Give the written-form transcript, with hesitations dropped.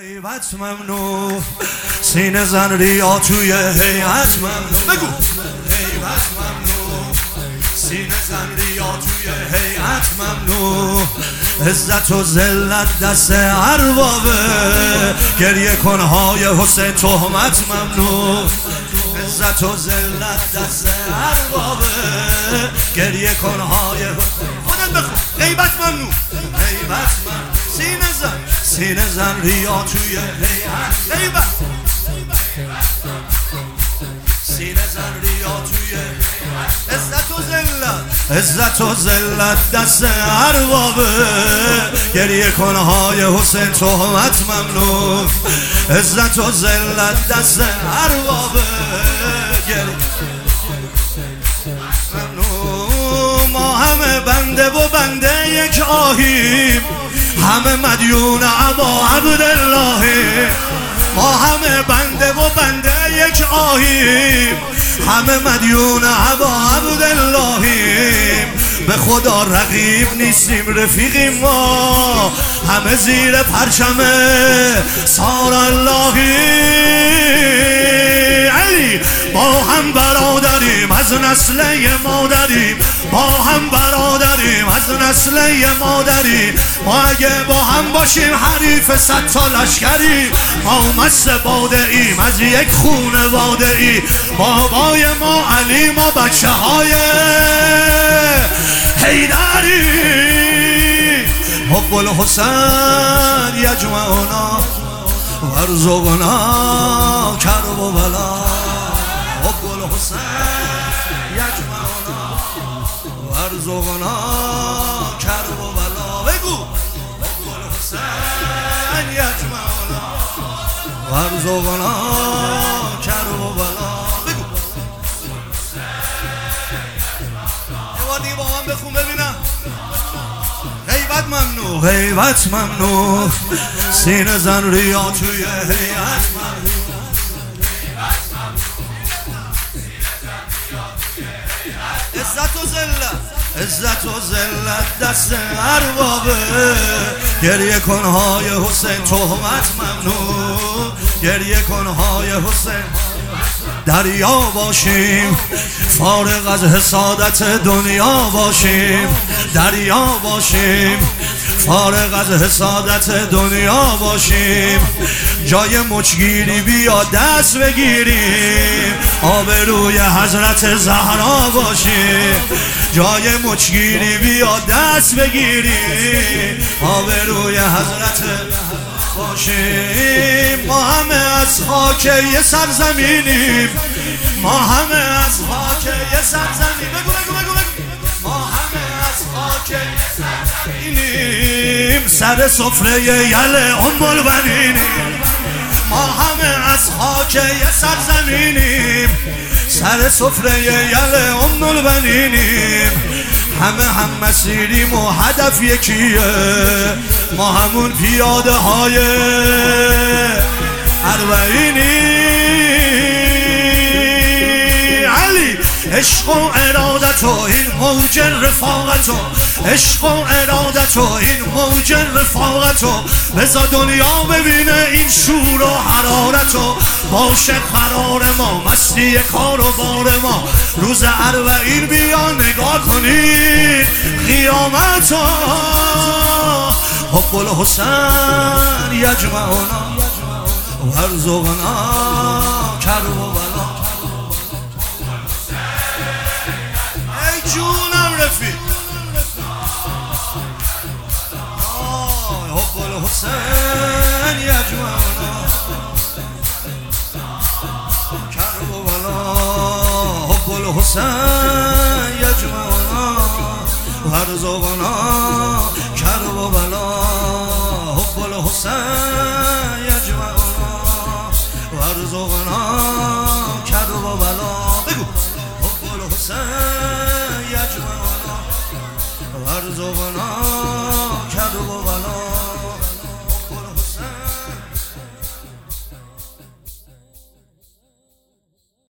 هیبت ممنوع سینه زن ریا توی هیبت ممنوع بگو هیبت ممنوع سینه زن ریا توی هیبت ممنوع عزت و ذلت دست اربابه گریه کنهای حسین تهمت ممنوع عزت و ذلت دست اربابه گریه کنهای حسین خودت بخون هیبت ممنوع هیبت ممنوع سینه زن ریا توی هیبت سینه زن ریا توی عزت و ذلت دست اربابه گریه کنهای حسین تهمت ممنوع عزت و ذلت دست اربابه گریه ممنوع ما همه بنده و بنده یک آهیم همه مدیون ابا عبدالله ما همه بنده و بنده یک آهیم همه مدیون ابا عبداللهیم به خدا رقیب نیستیم رفیقیم ما همه زیر پرچم سار اللهی علی با هم برادریم از نسل مادریم با هم برادریم از نسل مادریم ما اگه با هم باشیم حریف 100 تا لشکریم ما مست باده ایم از یک خونواده ای بابای ما علی ما بچه های حیدری حب الحسین یجمعنا وارزقنا کرب و بلا حب الحسین یجمعنا وارزقنا کرب و بلا بگو حب الحسین یجمعنا وارزقنا کرب و بلا بگو یه بار دیگه با من بخون ببینم هیبت ممنوع هیبت ممنوع سینه زن ریا توی هیبت ممنوع عزت و ذلت دست اربابه گریه کنهای حسین تهمت ممنوع گریه کنهای حسین دریا باشیم فارغ از حسادت دنیا باشیم دریا باشیم فارغ از حسادت دنیا باشیم جای مچگیری بیا دست بگیریم آبروی حضرت زهرا باشیم جای مچگیری بیا دست بگیریم آبروی حضرت باشیم ما همه از خاک یه سرزمینیم ما همه از خاک یه سرزمین بگو بگو بگو ما همه از خاک یه سرزمینیم سر سفره یل ام البنینیم ما همه از خاک یه سرزمینیم سر سفره یل ام البنینیم همه هم مسیریم و هدف یکیه ما همون پیاده های اربعینی علی عشق و ارادت و این موج رفاقت و عشق و ارادت و این موج رفاقت و بذار دنیا ببینه این شور و حرارت و باشه قرار ما مستی کار و بار ما روز اربعین بیا نگاه کنید قیامت و حب الحسین یجمعنا وارزقنا کرب و بلا ای جونم رفیق حب الحسین یجمعنا کرب و بلا حب الحسین یجمعنا وارزقنا کرب و بلا حب الحسین یجمعنا وارزقنا کرب و بلا بگو حب الحسین یجمعنا وارزقنا